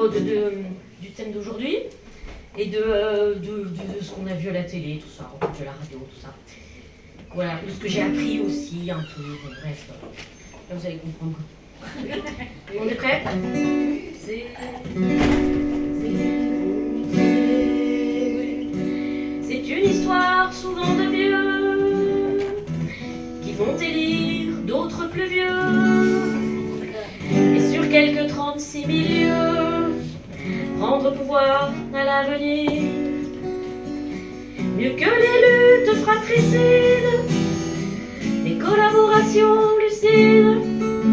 du thème d'aujourd'hui et de ce qu'on a vu à la télé, tout ça, de la radio, tout ça. Voilà, de ce que j'ai appris aussi un peu, bon, bref, là vous allez comprendre. On est prêts? C'est une histoire souvent de vieux qui vont élire d'autres plus vieux. Et sur quelques 36 000 lieues, prendre pouvoir à l'avenir. Mieux que les luttes fratricides, les collaborations lucides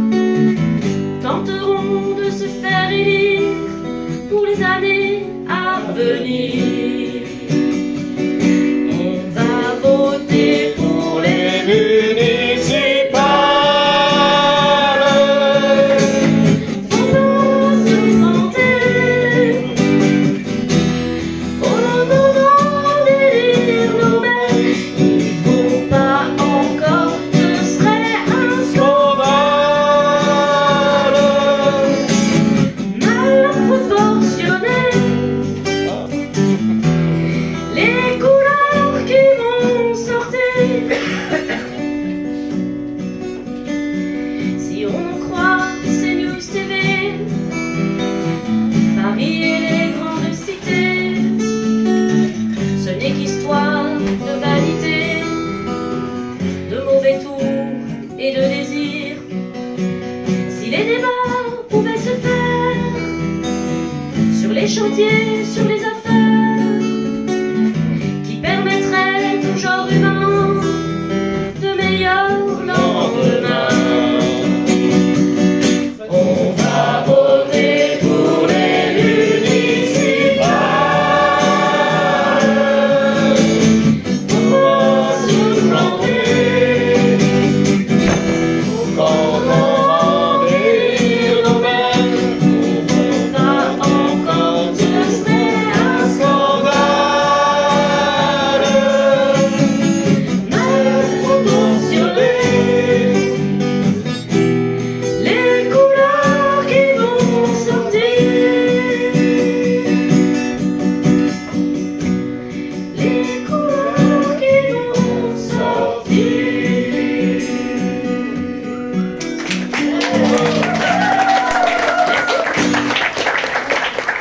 tenteront de se faire élire pour les années à venir. On va voter pour les municipales. Faut nous augmenter au moment d'élire nous-mêmes. Il faut pas encore, ce serait un scandale. Mal proportionné, les couleurs qui vont sortir. Si on croit CNews TV, Paris et les grandes cités, ce n'est qu'histoire de vanité, de mauvais tours et de désirs. Si les débats pouvaient se faire sur les chantiers, sur les